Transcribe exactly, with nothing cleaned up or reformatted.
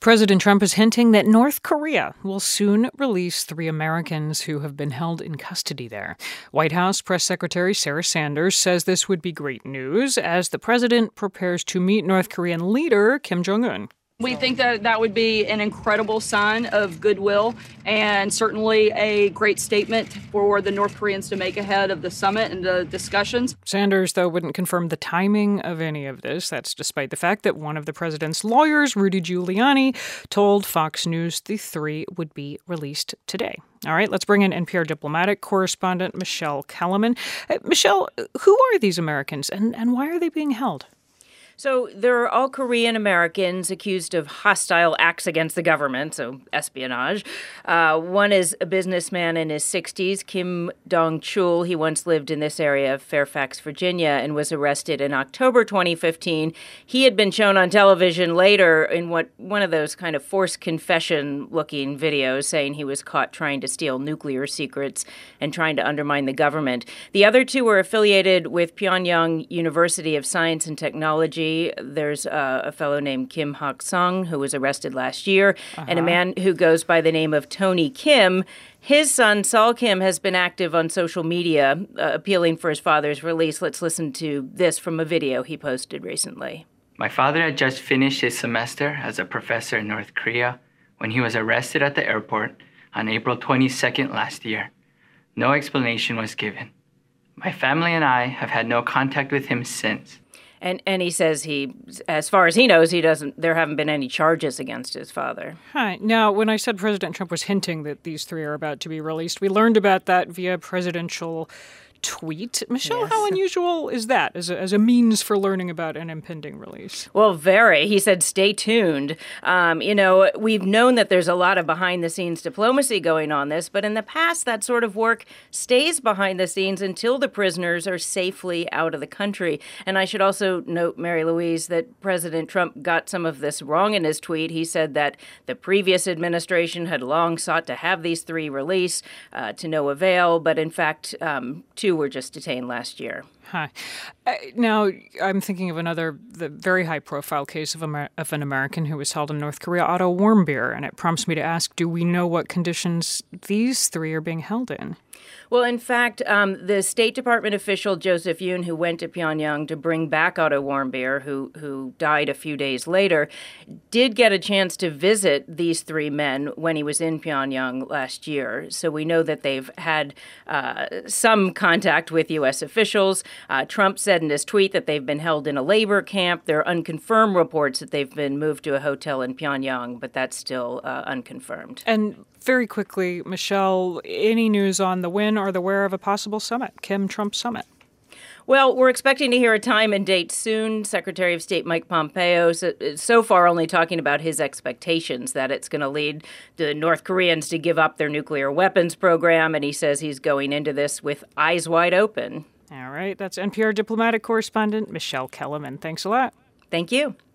President Trump is hinting that North Korea will soon release three Americans who have been held in custody there. White House Press Secretary Sarah Sanders says this would be great news as the president prepares to meet North Korean leader Kim Jong-un. We think that that would be an incredible sign of goodwill and certainly a great statement for the North Koreans to make ahead of the summit and the discussions. Sanders, though, wouldn't confirm the timing of any of this. That's despite the fact that one of the president's lawyers, Rudy Giuliani, told Fox News the three would be released today. All right, let's bring in N P R diplomatic correspondent Michelle Kellerman. Uh, Michelle, who are these Americans and, and why are they being held? So they're all Korean Americans accused of hostile acts against the government, so espionage. Uh, one is a businessman in his sixties, Kim Dong-chul. He once lived in this area of Fairfax, Virginia, and was arrested in October twenty fifteen. He had been shown on television later in what one of those kind of forced confession-looking videos saying he was caught trying to steal nuclear secrets and trying to undermine the government. The other two were affiliated with Pyongyang University of Science and Technology. There's uh, a fellow named Kim Hak-sung who was arrested last year, uh-huh. and a man who goes by the name of Tony Kim. His son, Sol Kim, has been active on social media, uh, appealing for his father's release. Let's listen to this from a video he posted recently. My father had just finished his semester as a professor in North Korea when he was arrested at the airport on April twenty-second last year. No explanation was given. My family and I have had no contact with him since. And and he says he, as far as he knows, he doesn't. There haven't been any charges against his father. Hi. Now, when I said President Trump was hinting that these three are about to be released, we learned about that via presidential tweet. Michelle, yes. How unusual is that as a, as a means for learning about an impending release? Well, very. He said, stay tuned. Um, you know, we've known that there's a lot of behind-the-scenes diplomacy going on this, but in the past, that sort of work stays behind the scenes until the prisoners are safely out of the country. And I should also note, Mary Louise, that President Trump got some of this wrong in his tweet. He said that the previous administration had long sought to have these three released uh, to no avail, but in fact, um, two were just detained last year. Huh. Uh, now, I'm thinking of another the very high-profile case of, Amer- of an American who was held in North Korea, Otto Warmbier, and it prompts me to ask, do we know what conditions these three are being held in? Well, in fact, um, the State Department official Joseph Yun, who went to Pyongyang to bring back Otto Warmbier, who who died a few days later, did get a chance to visit these three men when he was in Pyongyang last year. So we know that they've had uh, some contact with U S officials. Uh, Trump said in his tweet that they've been held in a labor camp. There are unconfirmed reports that they've been moved to a hotel in Pyongyang, but that's still uh, unconfirmed. And very quickly, Michelle, any news on the when or the where of a possible summit, Kim-Trump summit? Well, we're expecting to hear a time and date soon. Secretary of State Mike Pompeo so, so far only talking about his expectations that it's going to lead the North Koreans to give up their nuclear weapons program, and he says he's going into this with eyes wide open. All right, that's N P R diplomatic correspondent Michelle Kellerman. Thanks a lot. Thank you.